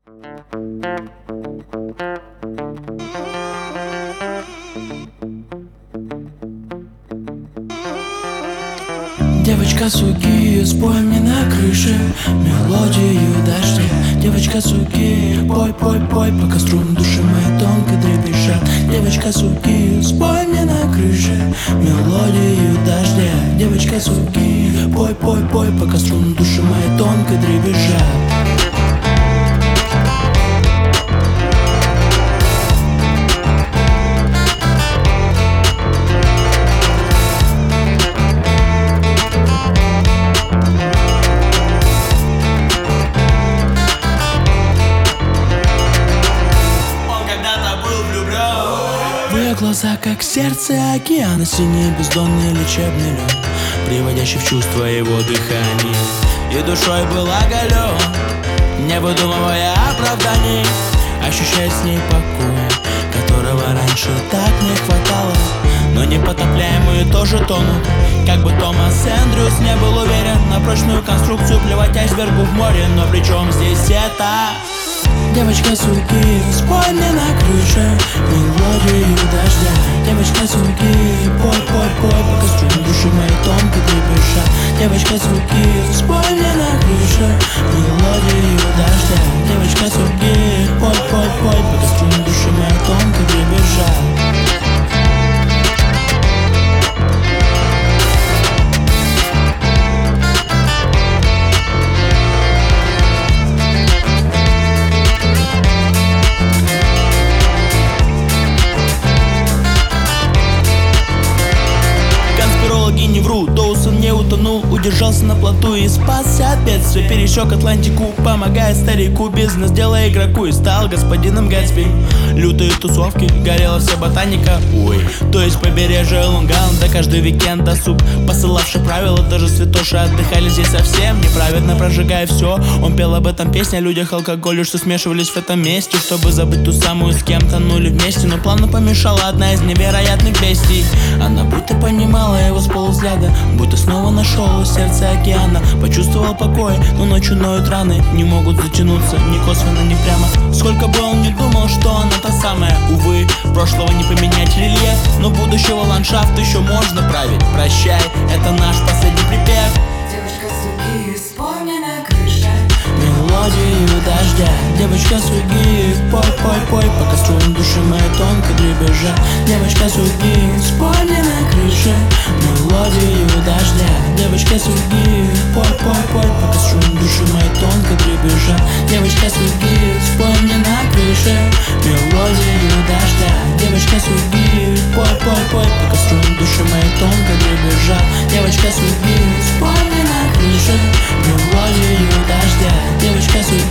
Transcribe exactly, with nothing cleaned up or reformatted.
Девочка суки, спой мне на крыше мелодию дождя. Девочка суки, пой, пой, пой, пока струны души мои тонко дребезжат. Девочка суки, спой мне на крыше мелодию дождя. Девочка суки, пой, пой, пой, пока струны души мои тонко дребезжат. В ее глазах, как сердце океана, синий бездонный лечебный лед, приводящий в чувство его дыхание. И душой был оголен, не выдумывая оправданий, ощущая с ней покой, которого раньше так не хватало. Но непотопляемые тоже тонут, как бы Томас Эндрюс не был уверен. На прочную конструкцию плевать айсбергу в море. Но при чем здесь это? Девочка суки, спой мне на крыше мелодию дождя. Девочка суки, пой, пой, пой, пока струны души мои тонко дребезжат. Девочка суки, спой мне на крыше мелодию дождя. Девочка суки, пой, пой, пой, пока струны души мои тонко дребезжат. Не вру, Доусон не утонул, удержался на плоту и спасся от бедствия. Пересек Атлантику, помогая старику, бизнес делая игроку, и стал господином Гэтсби. Лютые тусовки, горела вся ботаника, ой, то есть побережье Лонг-Айленда. Каждый уикенд досуг, посылавший правила, даже святоши отдыхали здесь совсем неправедно, прожигая все. Он пел об этом песни, о людях, алкоголю, что смешивались в этом месте, чтобы забыть ту самую, с кем тонули вместе. Но плавно помешала одна из невероятных бестий. Она будто понимала его с полувзгляда, будто снова нашел сердце океана. Почувствовал покой, но ночью ноют раны, не могут затянуться ни косвенно, ни прямо. Сколько бы он ни думал, что она та самая, увы, прошлого не поменять рельеф, но будущего ландшафт еще можно править. Прощай, это наш последний припев. Девочка суки, спой мне на крыше мелодию дождя. Девочка суки, пой, пой, пой, пока струны души мои тонко дребезжат. Девочка суки, спой мне на крыше мелодию дождя. Девочка суки, пой, пой, пой, пока струны души мои тонко дребезжат. Девочка суки, спой мне на крыше мелодию дождя. Девочка суки, пой, пой, пой, пока струны души мои тонко дребезжат. Девочка суки, спой мне на крыше мелодию дождя. Девочка суки,